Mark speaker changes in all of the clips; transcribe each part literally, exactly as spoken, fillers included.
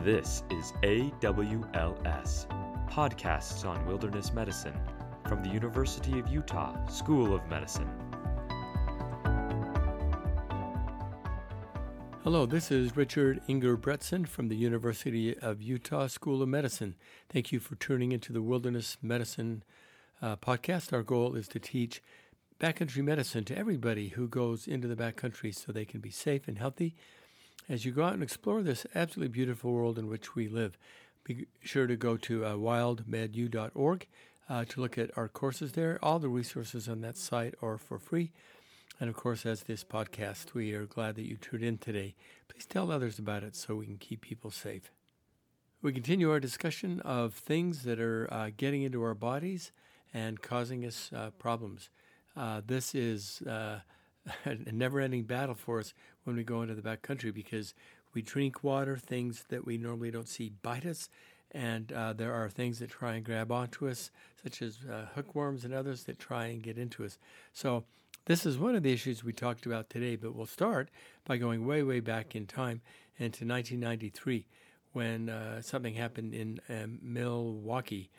Speaker 1: This is A W L S, Podcasts on Wilderness Medicine, from the University of Utah School of Medicine.
Speaker 2: Hello, this is Richard Ingerbretson from the University of Utah School of Medicine. Thank you for tuning into the Wilderness Medicine uh, podcast. Our goal is to teach backcountry medicine to everybody who goes into the backcountry so they can be safe and healthy as you go out and explore this absolutely beautiful world in which we live. Be sure to go to uh, wild med u dot org uh, to look at our courses there. All the resources on that site are for free. And of course, as this podcast, we are glad that you tuned in today. Please tell others about it so we can keep people safe. We continue our discussion of things that are uh, getting into our bodies and causing us uh, problems. Uh, this is uh, a never-ending battle for us when we go into the backcountry because we drink water, things that we normally don't see bite us, and uh, there are things that try and grab onto us, such as uh, hookworms and others that try and get into us. So this is one of the issues we talked about today, but we'll start by going way, way back in time into nineteen ninety-three when uh, something happened in um, Milwaukee.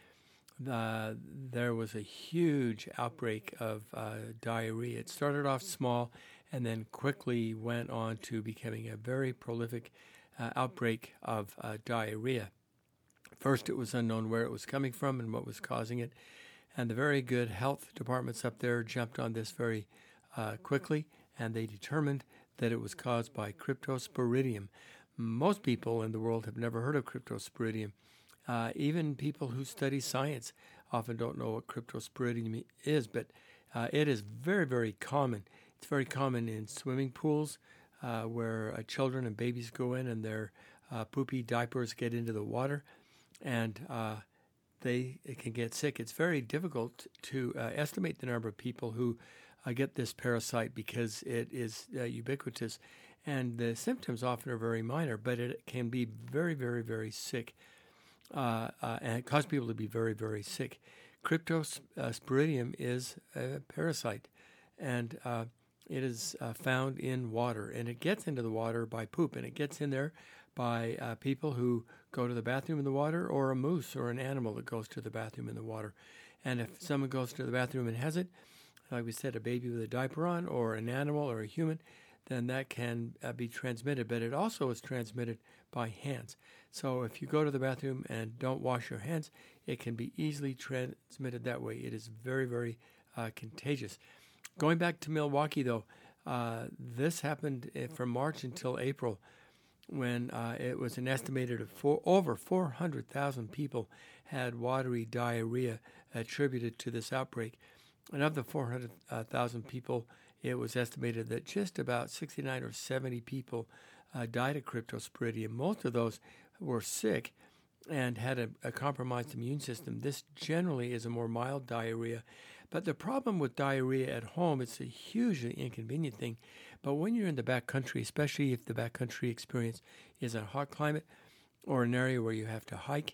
Speaker 2: Uh, there was a huge outbreak of uh, diarrhea. It started off small and then quickly went on to becoming a very prolific uh, outbreak of uh, diarrhea. First, it was unknown where it was coming from and what was causing it. And the very good health departments up there jumped on this very uh, quickly, and they determined that it was caused by Cryptosporidium. Most people in the world have never heard of Cryptosporidium. Uh, even people who study science often don't know what Cryptosporidium is, but uh, it is very, very common. It's very common in swimming pools uh, where uh, children and babies go in and their uh, poopy diapers get into the water, and uh, they it can get sick. It's very difficult to uh, estimate the number of people who uh, get this parasite because it is uh, ubiquitous, and the symptoms often are very minor, but it can be very, very, very sick. Uh, uh, and it causes people to be very, very sick. Cryptosporidium is a parasite, and uh, it is uh, found in water, and it gets into the water by poop, and it gets in there by uh, people who go to the bathroom in the water, or a moose or an animal that goes to the bathroom in the water. And if someone goes to the bathroom and has it, like we said, a baby with a diaper on, or an animal or a human, then that can uh, be transmitted. But it also is transmitted by hands. So if you go to the bathroom and don't wash your hands, it can be easily transmitted that way. It is very, very uh, contagious. Going back to Milwaukee, though, uh, this happened from March until April, when uh, it was an estimated of four, over four hundred thousand people had watery diarrhea attributed to this outbreak. And of the four hundred thousand people, it was estimated that just about sixty-nine or seventy people uh, died of Cryptosporidium. Most of those were sick and had a, a compromised immune system. This generally is a more mild diarrhea. But the problem with diarrhea at home, it's a hugely inconvenient thing. But when you're in the backcountry, especially if the backcountry experience is a hot climate or an area where you have to hike,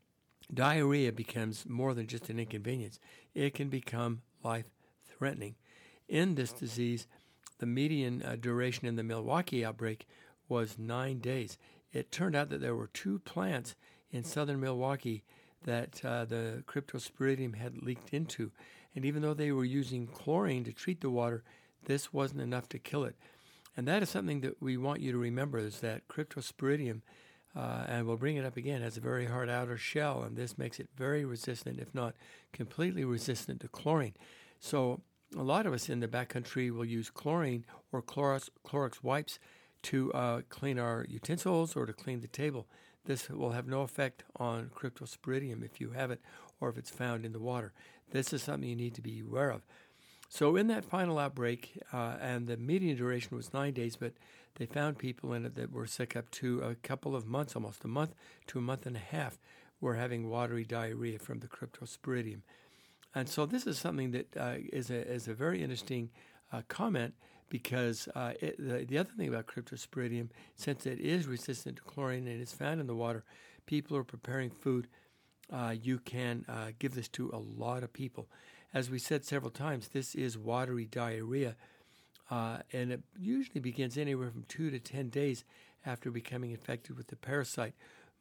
Speaker 2: diarrhea becomes more than just an inconvenience. It can become life-threatening. In this disease, the median uh, duration in the Milwaukee outbreak was nine days. It turned out that there were two plants in southern Milwaukee that uh, the Cryptosporidium had leaked into. And even though they were using chlorine to treat the water, this wasn't enough to kill it. And that is something that we want you to remember, is that Cryptosporidium, uh, and we'll bring it up again, has a very hard outer shell, and this makes it very resistant, if not completely resistant to chlorine. So a lot of us in the backcountry will use chlorine or Clorox, Clorox wipes to uh, clean our utensils or to clean the table. This will have no effect on Cryptosporidium if you have it or if it's found in the water. This is something you need to be aware of. So in that final outbreak, uh, and the median duration was nine days, but they found people in it that were sick up to a couple of months, almost a month to a month and a half, were having watery diarrhea from the Cryptosporidium. And so this is something that uh, is a is a very interesting uh, comment because uh, it, the, the other thing about Cryptosporidium, since it is resistant to chlorine and is found in the water, people are preparing food. Uh, you can uh, give this to a lot of people. As we said several times, this is watery diarrhea, uh, and it usually begins anywhere from two to ten days after becoming infected with the parasite.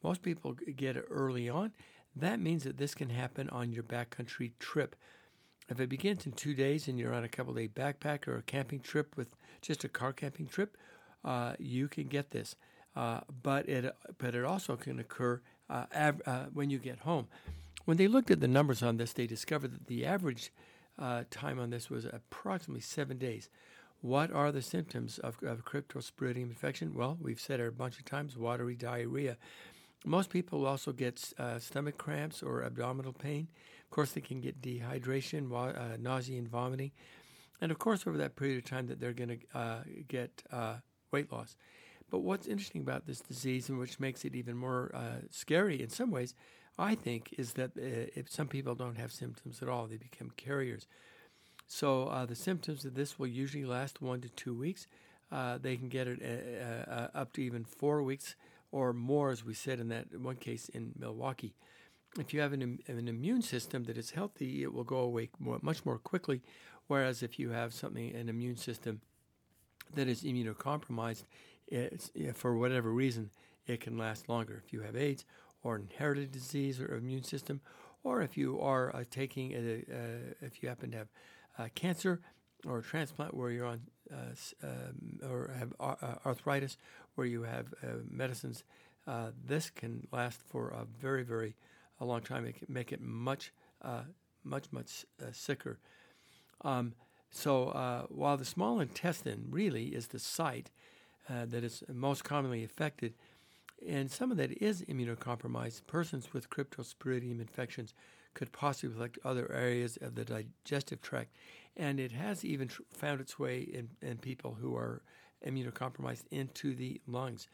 Speaker 2: Most people get it early on. That means that this can happen on your backcountry trip. If it begins in two days and you're on a couple-day backpack or a camping trip with just a car camping trip, uh, you can get this. Uh, but it but it also can occur uh, av- uh, when you get home. When they looked at the numbers on this, they discovered that the average uh, time on this was approximately seven days. What are the symptoms of, of cryptosporidium infection? Well, we've said it a bunch of times, watery diarrhea. Most people also get uh, stomach cramps or abdominal pain. Of course, they can get dehydration, wa- uh, nausea, and vomiting. And of course, over that period of time that they're going to uh, get uh, weight loss. But what's interesting about this disease, and which makes it even more uh, scary in some ways, I think, is that uh, if some people don't have symptoms at all, they become carriers. So uh, the symptoms of this will usually last one to two weeks. Uh, they can get it uh, uh, up to even four weeks or more, as we said in that one case in Milwaukee. If you have an, an immune system that is healthy, it will go away more, much more quickly, whereas if you have something, an immune system that is immunocompromised, it's, for whatever reason, it can last longer. If you have AIDS or inherited disease or immune system, or if you are uh, taking, a, uh, if you happen to have uh, cancer or a transplant where you're on, uh, um, or have uh, arthritis where you have uh, medicines, uh, this can last for a very, very a long time. It can make it much, uh, much, much uh, sicker. Um, so uh, while the small intestine really is the site uh, that is most commonly affected, and some of that is immunocompromised, persons with cryptosporidium infections could possibly affect other areas of the digestive tract. And it has even tr- found its way in, in people who are immunocompromised into the lungs.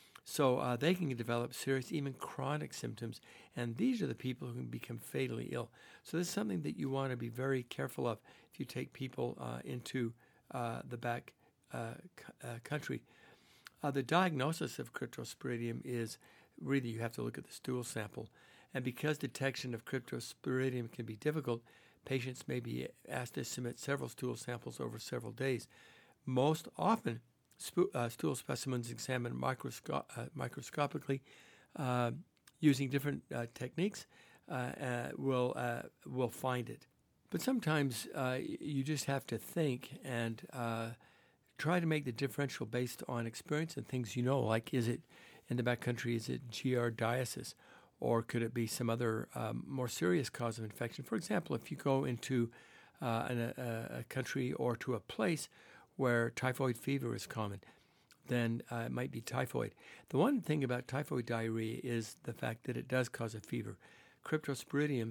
Speaker 2: So uh, they can develop serious, even chronic symptoms. And these are the people who can become fatally ill. So this is something that you want to be very careful of if you take people uh, into uh, the back uh, c- uh, country. Uh, the diagnosis of cryptosporidium is really you have to look at the stool sample. And because detection of cryptosporidium can be difficult, patients may be asked to submit several stool samples over several days. Most often, sp- uh, stool specimens examined microsco- uh, microscopically uh, using different uh, techniques uh, uh, will uh, will find it. But sometimes uh, you just have to think and uh, try to make the differential based on experience and things you know, like is it in the backcountry, is it giardiasis? Or could it be some other um, more serious cause of infection? For example, if you go into uh, an, a, a country or to a place where typhoid fever is common, then uh, it might be typhoid. The one thing about typhoid diarrhea is the fact that it does cause a fever. Cryptosporidium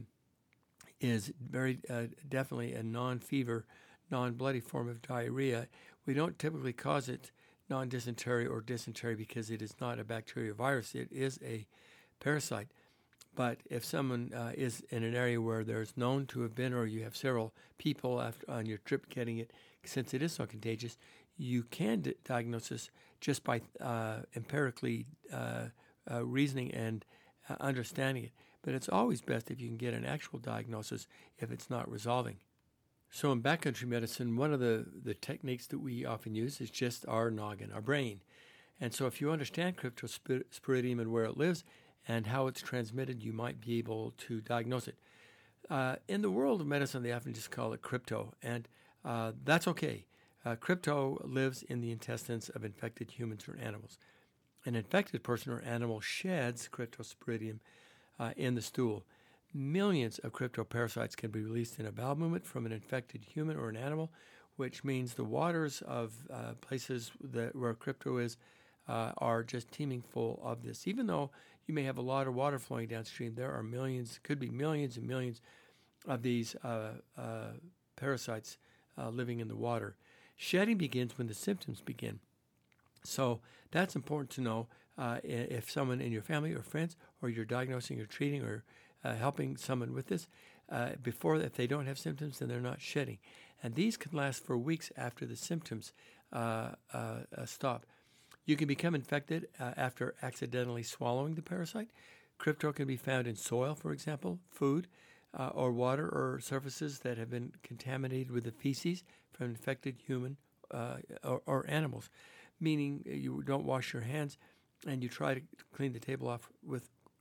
Speaker 2: is very uh, definitely a non-fever, non-bloody form of diarrhea. We don't typically cause it non-dysentery or dysentery because it is not a bacteria virus. It is a parasite. But if someone uh, is in an area where there's known to have been, or you have several people after, on your trip getting it, since it is so contagious, you can d- diagnose this just by uh, empirically uh, uh, reasoning and uh, understanding it. But it's always best if you can get an actual diagnosis if it's not resolving. So in backcountry medicine, one of the, the techniques that we often use is just our noggin, our brain. And so if you understand cryptosporidium and where it lives, and how it's transmitted, you might be able to diagnose it. Uh, in the world of medicine, they often just call it crypto, and uh, that's okay. Uh, crypto lives in the intestines of infected humans or animals. An infected person or animal sheds cryptosporidium uh, in the stool. Millions of cryptoparasites can be released in a bowel movement from an infected human or an animal, which means the waters of uh, places that where crypto is uh, are just teeming full of this. Even though you may have a lot of water flowing downstream, there are millions, could be millions and millions of these uh, uh, parasites uh, living in the water. Shedding begins when the symptoms begin. So that's important to know uh, if someone in your family or friends, or you're diagnosing or treating or uh, helping someone with this, uh, before, if they don't have symptoms, then they're not shedding. And these can last for weeks after the symptoms uh, uh, uh, stop. You can become infected uh, after accidentally swallowing the parasite. Crypto can be found in soil, for example, food, uh, or water or surfaces that have been contaminated with the feces from infected human uh, or, or animals, meaning you don't wash your hands and you try to clean the table off with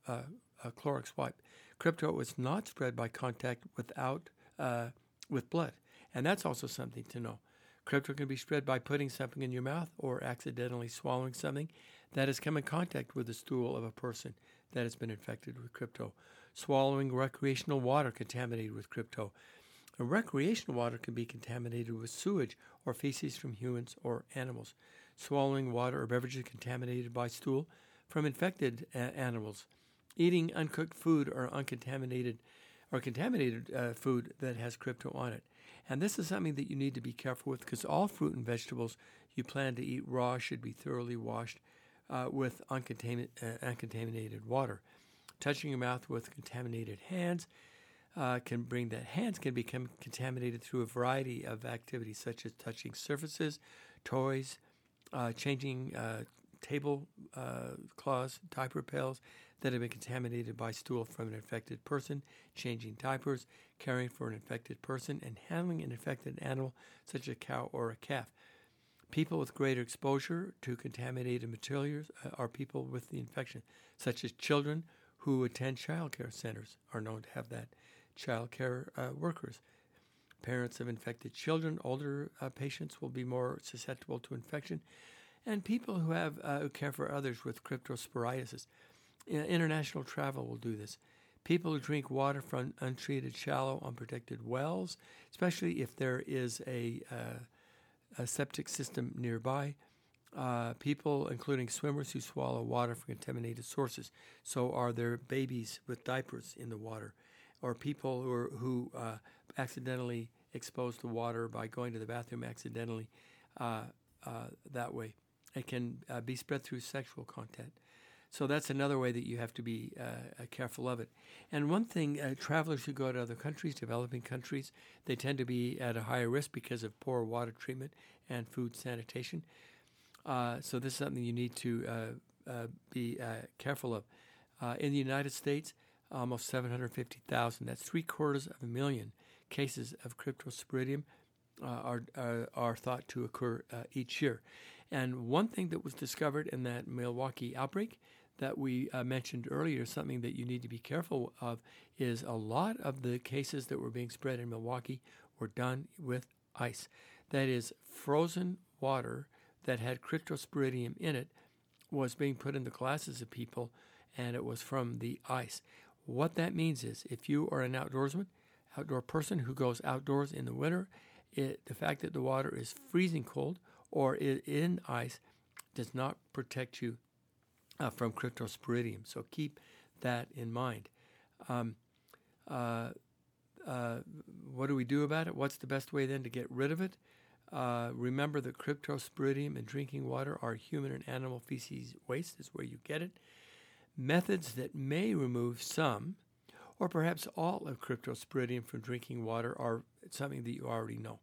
Speaker 2: uh, uh, Clorox wipe. Crypto is not spread by contact without uh, with blood, and that's also something to know. Crypto can be spread by putting something in your mouth or accidentally swallowing something that has come in contact with the stool of a person that has been infected with crypto. Swallowing recreational water contaminated with crypto. And recreational water can be contaminated with sewage or feces from humans or animals. Swallowing water or beverages contaminated by stool from infected uh, animals. Eating uncooked food or uncontaminated or contaminated uh, food that has crypto on it. And this is something that you need to be careful with, because all fruit and vegetables you plan to eat raw should be thoroughly washed uh, with uncontaminated, uh, uncontaminated water. Touching your mouth with contaminated hands uh, can bring that hands can become contaminated through a variety of activities, such as touching surfaces, toys, uh, changing uh, table uh, cloths, diaper pails that have been contaminated by stool from an infected person, changing diapers, caring for an infected person, and handling an infected animal such as a cow or a calf. People with greater exposure to contaminated materials uh, are people with the infection, such as children who attend child care centers are known to have that. Child care uh, workers. Parents of infected children, older uh, patients will be more susceptible to infection, and people who have uh, who care for others with cryptosporiasis. International travel will do this. People who drink water from untreated, shallow, unprotected wells, especially if there is a, uh, a septic system nearby. Uh, people, including swimmers who swallow water from contaminated sources. So are there babies with diapers in the water, or people who are, who uh, accidentally exposed to water by going to the bathroom accidentally uh, uh, that way. It can uh, be spread through sexual contact. So that's another way that you have to be uh, careful of it. And one thing, uh, travelers who go to other countries, developing countries, they tend to be at a higher risk because of poor water treatment and food sanitation. Uh, so this is something you need to uh, uh, be uh, careful of. Uh, in the United States, almost seven hundred fifty thousand, that's three quarters of a million cases of cryptosporidium uh, are, are, are thought to occur uh, each year. And one thing that was discovered in that Milwaukee outbreak that we uh, mentioned earlier, something that you need to be careful of, is a lot of the cases that were being spread in Milwaukee were done with ice. That is, frozen water that had cryptosporidium in it was being put in the glasses of people, and it was from the ice. What that means is, if you are an outdoorsman, outdoor person who goes outdoors in the winter, it, the fact that the water is freezing cold or is in ice does not protect you uh, from cryptosporidium. So keep that in mind. Um, uh, uh, what do we do about it? What's the best way then to get rid of it? Uh, remember that cryptosporidium in drinking water are human and animal feces waste is where you get it. Methods that may remove some or perhaps all of cryptosporidium from drinking water are something that you already know.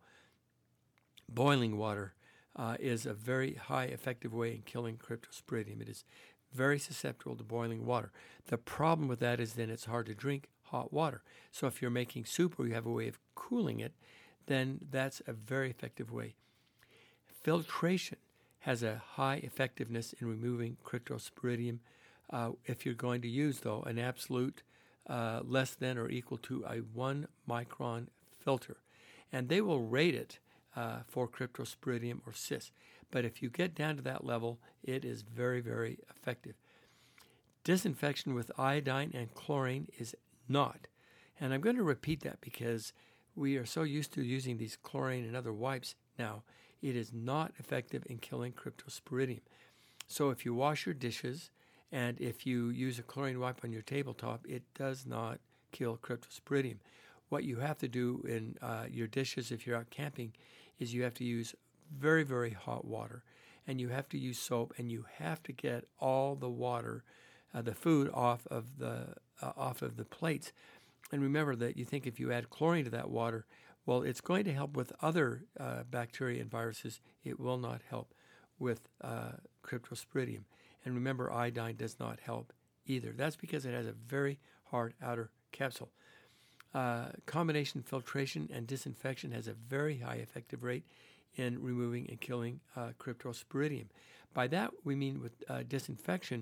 Speaker 2: Boiling water uh, is a very high effective way in killing cryptosporidium. It is very susceptible to boiling water. The problem with that is then it's hard to drink hot water. So if you're making soup or you have a way of cooling it, then that's a very effective way. Filtration has a high effectiveness in removing cryptosporidium. Uh, if you're going to use, though, an absolute uh, less than or equal to a one micron filter. And they will rate it uh, for cryptosporidium or cyst. But if you get down to that level, it is very, very effective. Disinfection with iodine and chlorine is not. And I'm going to repeat that because we are so used to using these chlorine and other wipes now. It is not effective in killing cryptosporidium. So if you wash your dishes and if you use a chlorine wipe on your tabletop, it does not kill cryptosporidium. What you have to do in uh, your dishes if you're out camping is you have to use very, very hot water, and you have to use soap, and you have to get all the water, uh, the food off of the uh, off of the plates. And remember that you think if you add chlorine to that water, well, it's going to help with other uh, bacteria and viruses. It will not help with uh, cryptosporidium. And remember, iodine does not help either. That's because it has a very hard outer capsule. Uh, combination filtration and disinfection has a very high effective rate in removing and killing uh, cryptosporidium. By that, we mean with uh, disinfection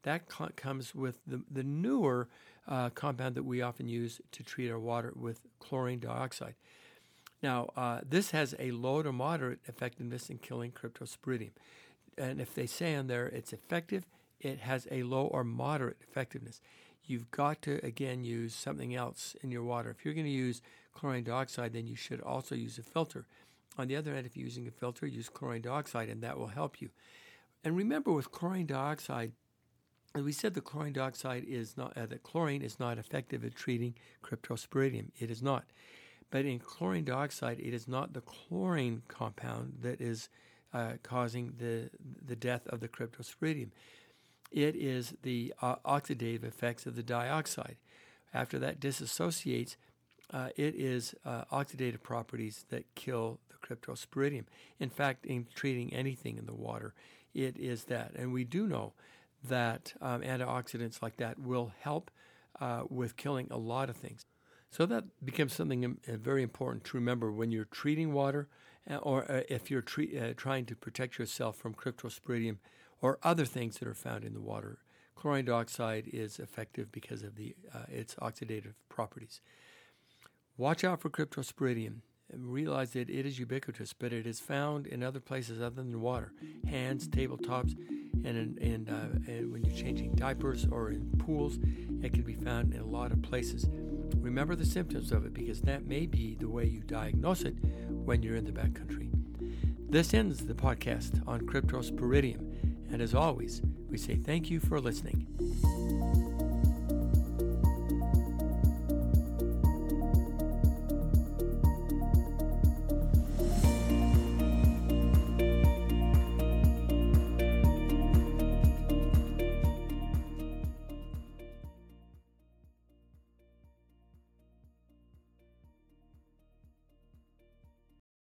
Speaker 2: that co- comes with the, the newer uh, compound that we often use to treat our water with chlorine dioxide. Now, uh, this has a low to moderate effectiveness in killing Cryptosporidium. And if they say on there it's effective, it has a low or moderate effectiveness. You've got to, again, use something else in your water. If you're going to use chlorine dioxide, then you should also use a filter. On the other hand, if you're using a filter, use chlorine dioxide, and that will help you. And remember, with chlorine dioxide, as we said, the chlorine dioxide is not, uh, the chlorine is not effective at treating Cryptosporidium. It is not. But in chlorine dioxide, it is not the chlorine compound that is uh, causing the the death of the Cryptosporidium. It is the uh, oxidative effects of the dioxide. After that disassociates, uh, it is uh, oxidative properties that kill the Cryptosporidium. In fact, in treating anything in the water, it is that. And we do know that um, antioxidants like that will help uh, with killing a lot of things. So that becomes something um, uh, very important to remember when you're treating water, uh, or uh, if you're tre- uh, trying to protect yourself from Cryptosporidium or other things that are found in the water. Chlorine dioxide is effective because of the uh, its oxidative properties. Watch out for Cryptosporidium. And realize that it is ubiquitous, but it is found in other places other than water, hands, tabletops, and, in, in, uh, and when you're changing diapers or in pools, it can be found in a lot of places. Remember the symptoms of it, because that may be the way you diagnose it when you're in the backcountry. This ends the podcast on Cryptosporidium, and as always, we say thank you for listening.